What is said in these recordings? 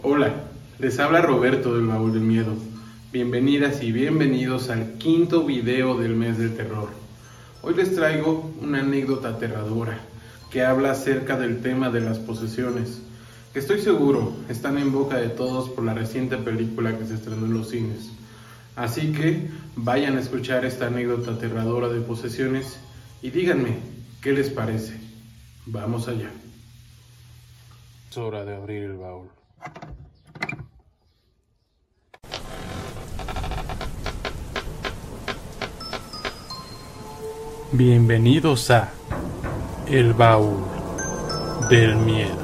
Hola, les habla Roberto del Baúl del Miedo. Bienvenidas y bienvenidos al quinto video del mes del terror. Hoy les traigo una anécdota aterradora que habla acerca del tema de las posesiones, que estoy seguro están en boca de todos por la reciente película que se estrenó en los cines. Así que vayan a escuchar esta anécdota aterradora de posesiones y díganme qué les parece. Vamos allá. Es hora de abrir el baúl. Bienvenidos a El Baúl del Miedo.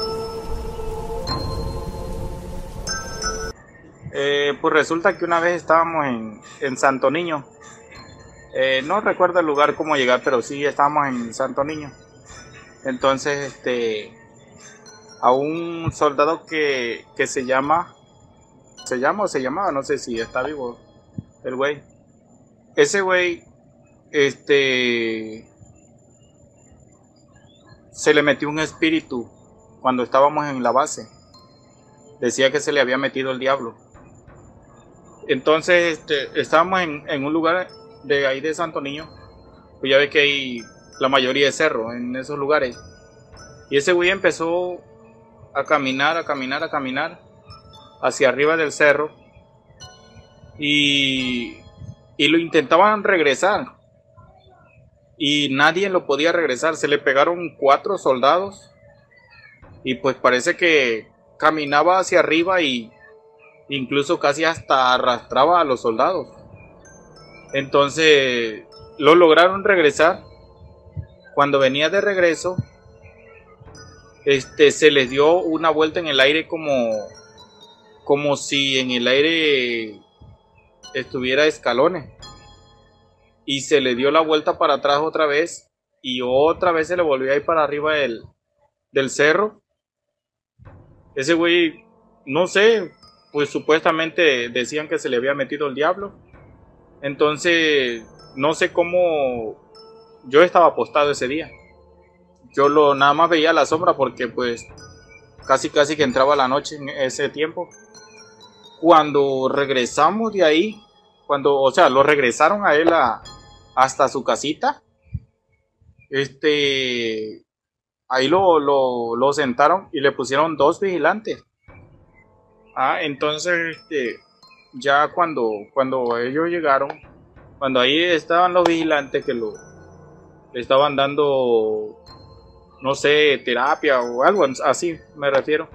Pues resulta que una vez estábamos en Santo Niño. No recuerdo el lugar cómo llegar, pero sí estábamos en Santo Niño. Entonces, a un soldado que se llamaba, no sé si está vivo el güey. Ese güey, se le metió un espíritu cuando estábamos en la base. Decía que se le había metido el diablo. Entonces, estábamos en un lugar de ahí de Santo Niño. Pues ya ves que hay la mayoría de cerros en esos lugares. Y ese güey empezó a caminar hacia arriba del cerro. Y lo intentaban regresar. Y nadie lo podía regresar. Se le pegaron 4 soldados. Y pues parece que caminaba hacia arriba y incluso casi hasta arrastraba a los soldados. Entonces lo lograron regresar. Cuando venía de regreso, se les dio una vuelta en el aire como si en el aire estuviera escalones. Y se le dio la vuelta para atrás otra vez. Y otra vez se le volvió a ir para arriba del cerro. Ese güey, no sé, pues supuestamente decían que se le había metido el diablo. Entonces, no sé cómo. Yo estaba apostado ese día. Yo nada más veía la sombra porque pues casi que entraba la noche en ese tiempo. Cuando regresamos de ahí, lo regresaron a él hasta su casita. Ahí lo sentaron y le pusieron 2 vigilantes. Entonces, ya cuando ellos llegaron, cuando ahí estaban los vigilantes que le estaban dando, no sé, terapia o algo así, me refiero.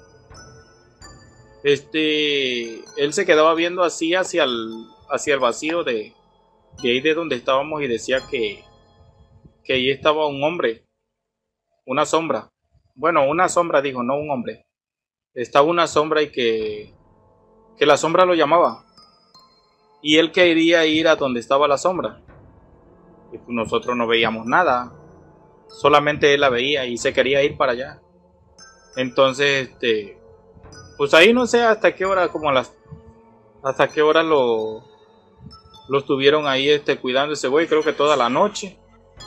Él se quedaba viendo así hacia el vacío de ahí de donde estábamos y decía que ahí estaba un hombre, una sombra. Bueno, una sombra dijo, no un hombre. Estaba una sombra y que la sombra lo llamaba. Y él quería ir a donde estaba la sombra. Y pues nosotros no veíamos nada. Solamente él la veía y se quería ir para allá. Entonces, pues ahí no sé hasta qué hora, hasta qué hora lo estuvieron ahí cuidando ese güey, creo que toda la noche.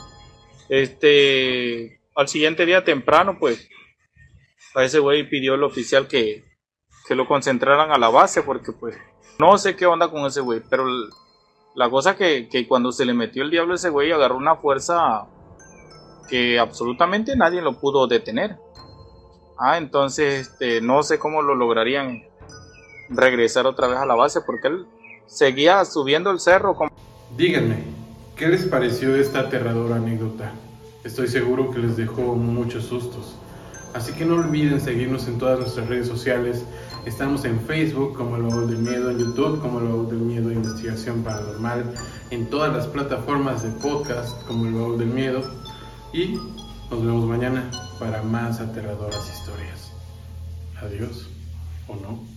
Al siguiente día temprano, pues, a ese güey pidió el oficial que lo concentraran a la base, porque pues, no sé qué onda con ese güey, pero la cosa que cuando se le metió el diablo a ese güey, agarró una fuerza que absolutamente nadie lo pudo detener. Entonces, no sé cómo lo lograrían regresar otra vez a la base, porque él seguía subiendo el cerro. Díganme, ¿qué les pareció esta aterradora anécdota? Estoy seguro que les dejó muchos sustos. Así que no olviden seguirnos en todas nuestras redes sociales. Estamos en Facebook como El Baúl del Miedo, en YouTube como El Baúl del Miedo Investigación Paranormal, en todas las plataformas de podcast como El Baúl del Miedo. Y nos vemos mañana para más aterradoras historias. Adiós, ¿o no?